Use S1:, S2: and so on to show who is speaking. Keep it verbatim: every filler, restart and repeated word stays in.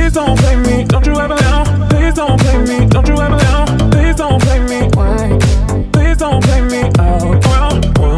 S1: Please don't play me, don't you ever now. Please don't play me, don't you ever now. Please don't play me. Why? Please don't play me out. Well,